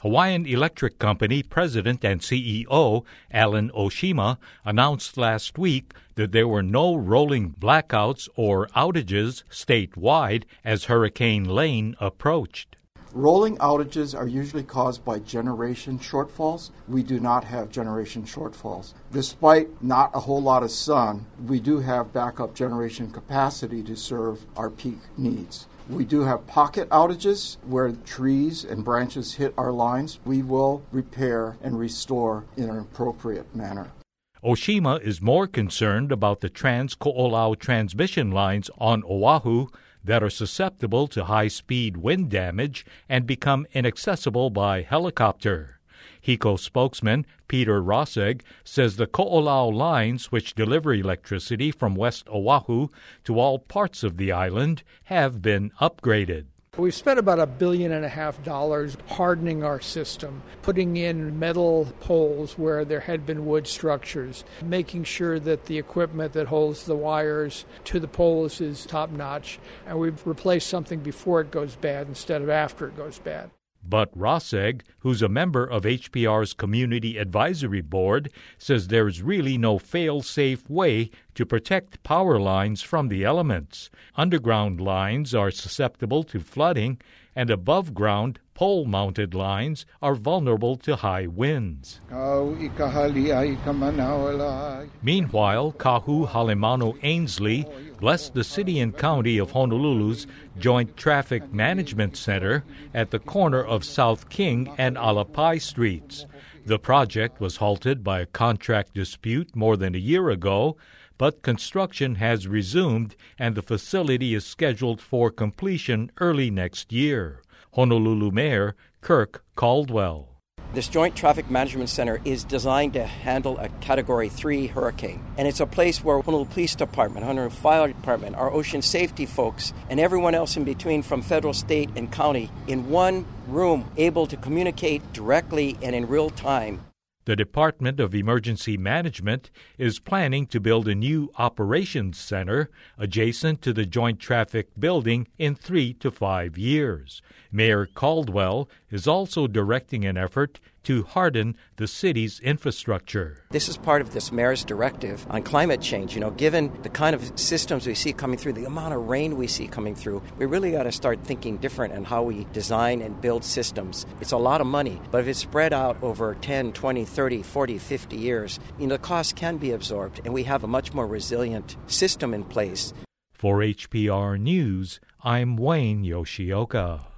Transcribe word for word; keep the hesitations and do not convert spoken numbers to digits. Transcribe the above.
Hawaiian Electric Company President and C E O Alan Oshima announced last week that there were no rolling blackouts or outages statewide as Hurricane Lane approached. Rolling outages are usually caused by generation shortfalls. We do not have generation shortfalls. Despite not a whole lot of sun, we do have backup generation capacity to serve our peak needs. We do have pocket outages where trees and branches hit our lines. We will repair and restore in an appropriate manner. Oshima is more concerned about the Trans-Ko'olau transmission lines on Oahu that are susceptible to high-speed wind damage and become inaccessible by helicopter. HECO spokesman Peter Rosseg says the Ko'olau lines, which deliver electricity from West Oahu to all parts of the island, have been upgraded. We've spent about a billion and a half dollars hardening our system, putting in metal poles where there had been wood structures, making sure that the equipment that holds the wires to the poles is top-notch, and we've replaced something before it goes bad instead of after it goes bad. But Rosseg, who's a member of H P R's Community Advisory Board, says there's really no fail-safe way to protect power lines from the elements. Underground lines are susceptible to flooding, and above-ground, pole-mounted lines are vulnerable to high winds. Meanwhile, Kahu Halemanu Ainsley blessed the city and county of Honolulu's Joint Traffic Management Center at the corner of South King and Alapai Streets. The project was halted by a contract dispute more than a year ago, but construction has resumed and the facility is scheduled for completion early next year. Honolulu Mayor Kirk Caldwell. This Joint Traffic Management Center is designed to handle a Category three hurricane. And it's a place where Honolulu Police Department, Honolulu Fire Department, our ocean safety folks, and everyone else in between from federal, state, and county in one room, able to communicate directly and in real time. The Department of Emergency Management is planning to build a new operations center adjacent to the Joint Traffic Building in three to five years. Mayor Caldwell is also directing an effort to harden the city's infrastructure. This is part of this mayor's directive on climate change. You know, given the kind of systems we see coming through, the amount of rain we see coming through, we really got to start thinking different on how we design and build systems. It's a lot of money, but if it's spread out over ten, twenty, thirty, forty, fifty years, you know, the cost can be absorbed, and we have a much more resilient system in place. For H P R News, I'm Wayne Yoshioka.